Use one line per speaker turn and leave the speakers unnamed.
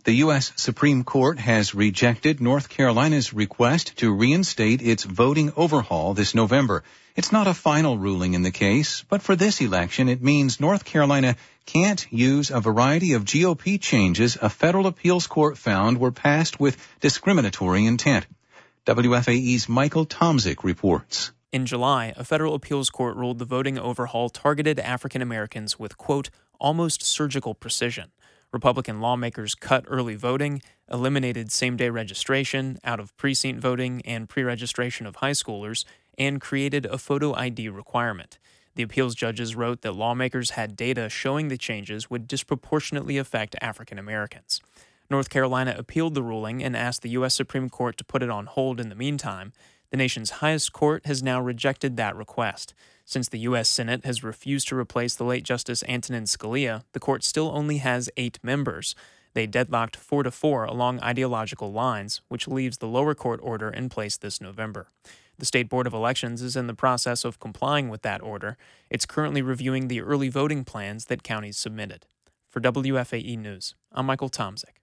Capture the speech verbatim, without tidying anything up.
The U S Supreme Court has rejected North Carolina's request to reinstate its voting overhaul this November. It's not a final ruling in the case, but for this election, it means North Carolina can't use a variety of G O P changes a federal appeals court found were passed with discriminatory intent. W F A E's Michael Tomzik reports.
In July, a federal appeals court ruled the voting overhaul targeted African Americans with, quote, almost surgical precision. Republican lawmakers cut early voting, eliminated same-day registration, out-of-precinct voting, and pre-registration of high schoolers, and created a photo I D requirement. The appeals judges wrote that lawmakers had data showing the changes would disproportionately affect African Americans. North Carolina appealed the ruling and asked the U S Supreme Court to put it on hold in the meantime. The nation's highest court has now rejected that request. Since the U S Senate has refused to replace the late Justice Antonin Scalia, the court still only has eight members. They deadlocked four to four along ideological lines, which leaves the lower court order in place this November. The State Board of Elections is in the process of complying with that order. It's currently reviewing the early voting plans that counties submitted. For W F A E News, I'm Michael Tomzik.